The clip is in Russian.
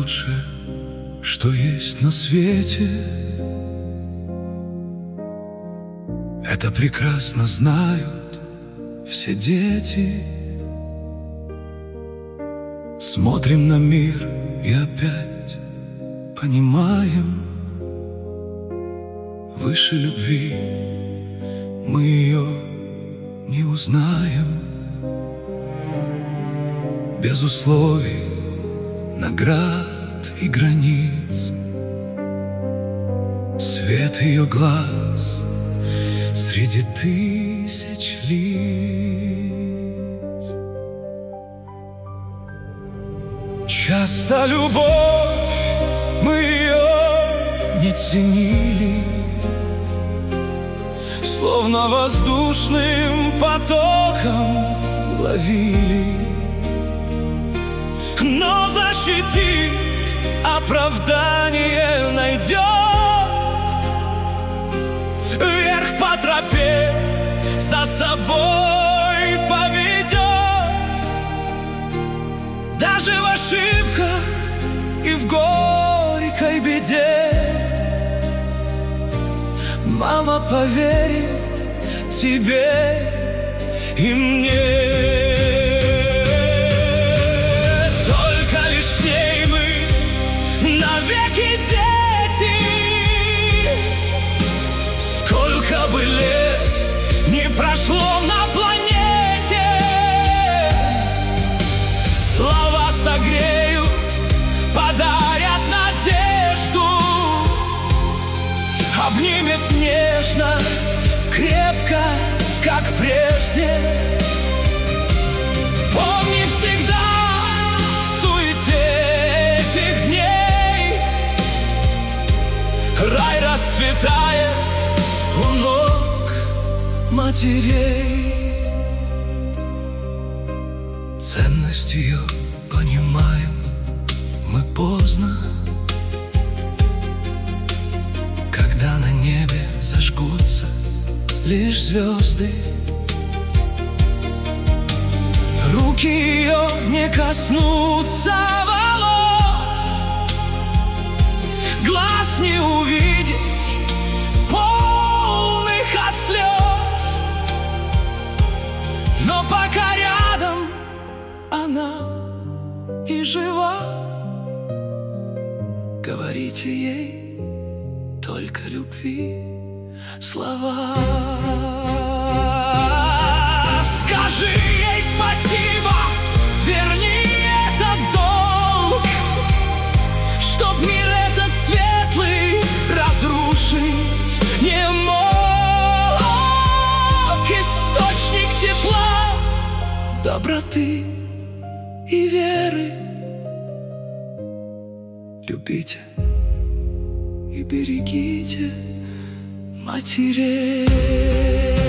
лучшее, что есть на свете. Это прекрасно знают все дети. Смотрим на мир и опять понимаем: выше любви мы ее не узнаем. Без условий, наград и границ, свет ее глаз среди тысяч лиц. Часто любовь, мы ее не ценили, словно воздушным потоком ловили. Но защитит, оправдание найдет, вверх по тропе за собой поведет. Даже в ошибках и в горькой беде мама поверит тебе и мне. Навеки дети, сколько бы лет не прошло на планете, слова согреют, подарят надежду, обнимет нежно, крепко, как прежде. Помни всегда в суете этих дней рай расцветает у ног матерей. Ценность ее понимаем мы поздно, когда на небе зажгутся лишь звезды. Руки ее не коснутся волос, глаз не увидеть, полных от слез. Но пока рядом она и жива, говорите ей только любви слова. Скажи ей спасибо, верни этот долг, чтоб мир этот светлый разрушить не мог. Источник тепла, доброты и веры. Любите и берегите матерей.